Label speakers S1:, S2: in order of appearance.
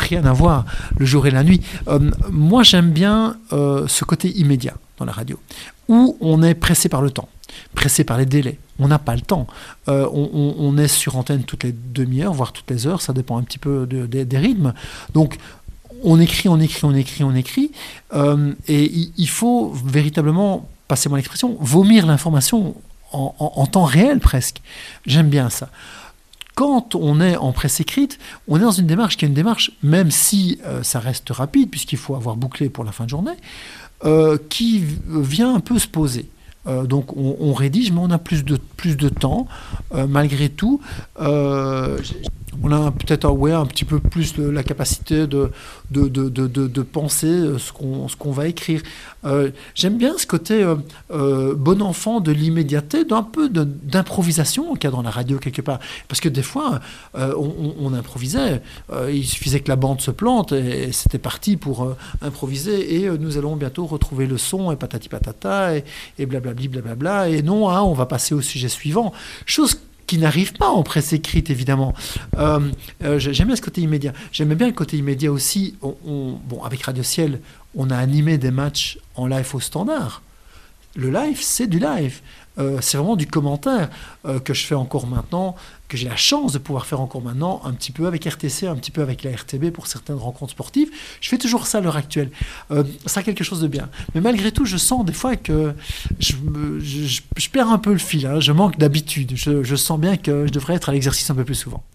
S1: rien à voir, le jour et la nuit. Moi, j'aime bien ce côté immédiat dans la radio, où on est pressé par le temps, pressé par les délais. On n'a pas le temps. On est sur antenne toutes les demi-heures, voire toutes les heures, ça dépend un petit peu des rythmes. Donc, on écrit, et il faut véritablement, passez-moi l'expression, vomir l'information en temps réel presque. J'aime bien ça. Quand on est en presse écrite, on est dans une démarche qui est une démarche, même si ça reste rapide, puisqu'il faut avoir bouclé pour la fin de journée, qui vient un peu se poser. Donc on rédige, mais on a plus de temps, malgré tout. On a peut-être un petit peu plus la capacité de penser ce qu'on va écrire. J'aime bien ce côté bon enfant de l'immédiateté, d'un peu d'improvisation qu'il y a dans la radio quelque part. Parce que des fois, on improvisait. Il suffisait que la bande se plante et c'était parti pour improviser. Et nous allons bientôt retrouver le son et patati patata et blablabli blablabla. Et non, on va passer au sujet suivant. Chose qui n'arrive pas en presse écrite, évidemment. J'aime bien ce côté immédiat. J'aimais bien le côté immédiat aussi. Avec Radio Ciel, on a animé des matchs en live au standard. Le live, c'est du live. C'est vraiment du commentaire que je fais encore maintenant, que j'ai la chance de pouvoir faire encore maintenant, un petit peu avec RTC, un petit peu avec la RTB pour certaines rencontres sportives. Je fais toujours ça à l'heure actuelle. Ça a quelque chose de bien. Mais malgré tout, je sens des fois que je perds un peu le fil. Je manque d'habitude. Je sens bien que je devrais être à l'exercice un peu plus souvent.